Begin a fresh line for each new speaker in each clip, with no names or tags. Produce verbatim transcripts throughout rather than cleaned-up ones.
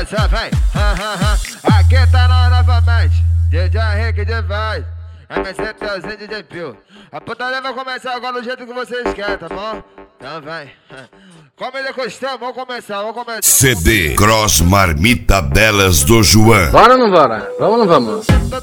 só vai. Aqui tá nós novamente, D J Henrique demais, M C Teuzinho D J Pio. A putaria vai começar agora do jeito que vocês querem, tá bom? Então vai. Como ele é costume, vamos começar, vamos começar.
C D Cross Marmita Delas do João.
Bora ou não bora? Vamos ou não vamos?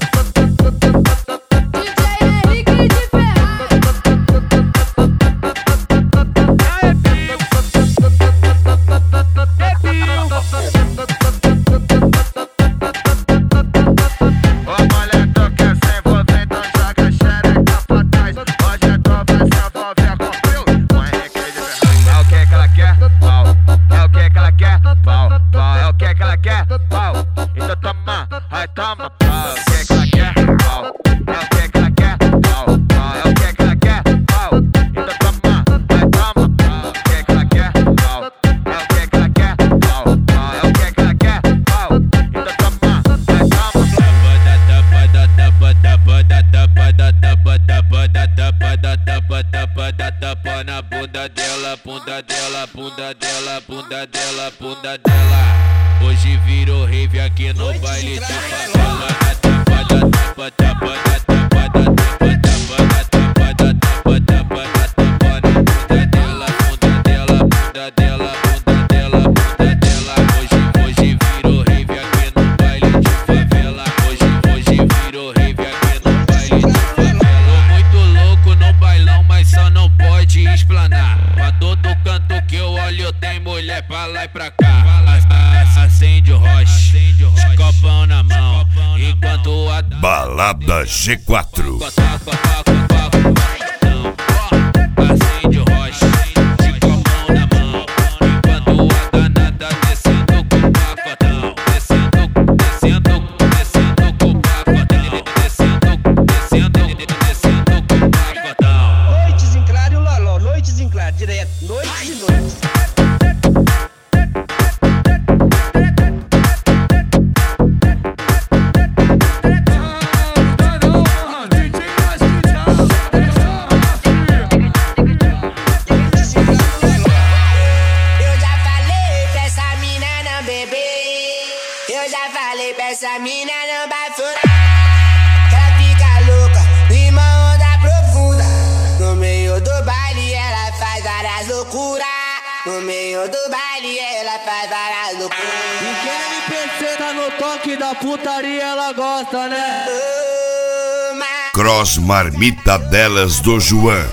Na bunda dela, bunda dela, bunda dela, bunda dela, bunda dela. Hoje virou rave aqui no baile de favela. Tapa da tapa, tapa da tapa da tapa, tapa da tapa da tapa, tapa da tapa na bunda dela, bunda dela, bunda dela, bunda dela, bunda dela. Hoje, hoje virou rave aqui no baile de favela. Hoje, hoje virou rave aqui no baile de favela. Tô muito louco no bailão, mas só não pode explanar. Pra todo canto que eu olho tem mulher pra lá e pra cá. Acende o rocha, de copão na mão, enquanto a
Balada G quatro.
Acende o rocha, de copão na mão, enquanto a danada descendo com o pacotão. Descendo, descendo, descendo com o pacotão. Descendo, descendo, descendo com o pacotão.
Noites em claro e o loló, noites em claro, direto, noites e noites.
Essa mina não vai furar, que ela fica louca, numa onda profunda. No meio do baile ela faz várias loucuras. No meio do baile ela faz várias loucuras.
E quem M P C tá no toque da putaria ela gosta, né?
Oh, mas...
Cross Marmita Delas do João.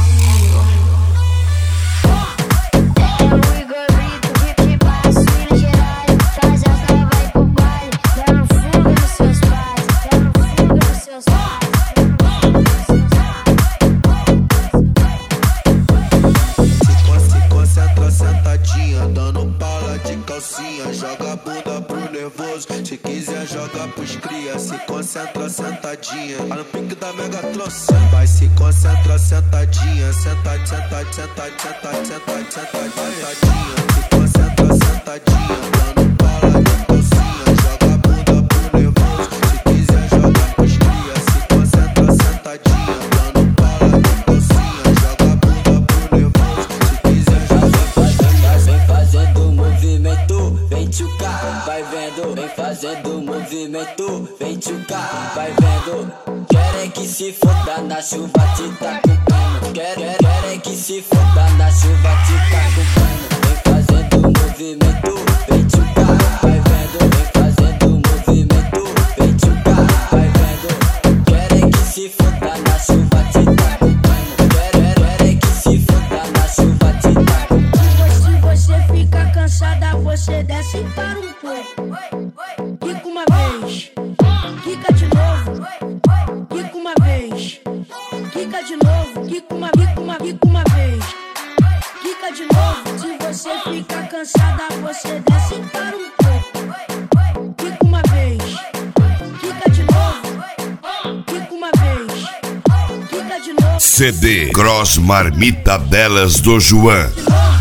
Joga a bunda pro nervoso, se quiser joga pros cria. Se concentra sentadinha, tá no pique da Megatron. Vai se concentra sentadinha, senta, senta, senta, senta, senta, senta, sentadinha. Se concentra sentadinha, dando bala de calcinha. Joga a bunda pro nervoso, se quiser joga pros cria. Se concentra sentadinha, dando bala de calcinha. Joga a bunda pro nervoso, se quiser joga pros cria.
Vem fazendo movimento, vem tchucar, vai vendo. Vem fazendo movimento, vem tchucar, vai vendo. Querem que se foda na chuva, te tá com pano. Querem, querem que se foda na chuva, te tá com pano. Vem fazendo movimento, vem tchucar, vai vendo. Vem fazendo movimento, vem tchucar, vai vendo. Querem que se foda na chuva, te tá com pano. Querem, querem que se foda na chuva, te tá com pano.
Se você fica cansada, você desce para um pouco. Quica uma vez, quica de novo. Quica uma vez, quica de novo. Quica uma, quica uma, quica uma vez. Quica de novo. Se você fica cansada, você desce para um pouco. Quica uma vez, quica de novo. Quica uma vez, quica de novo.
C D Cross Marmita Delas do João.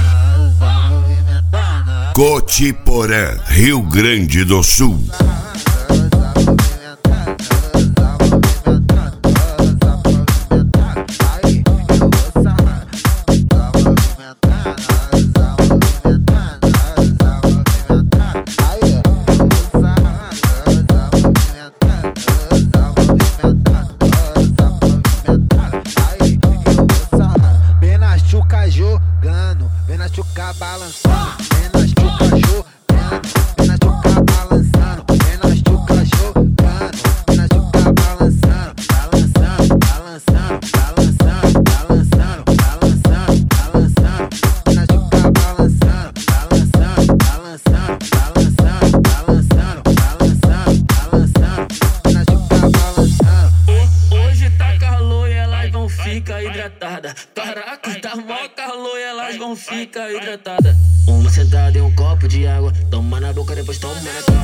Cotiporã, Rio Grande do Sul.
hidratada. Caraca, tá mó calor e elas vão ficar hidratadas. Uma sentada e um copo de água. Toma na boca, depois toma na cara.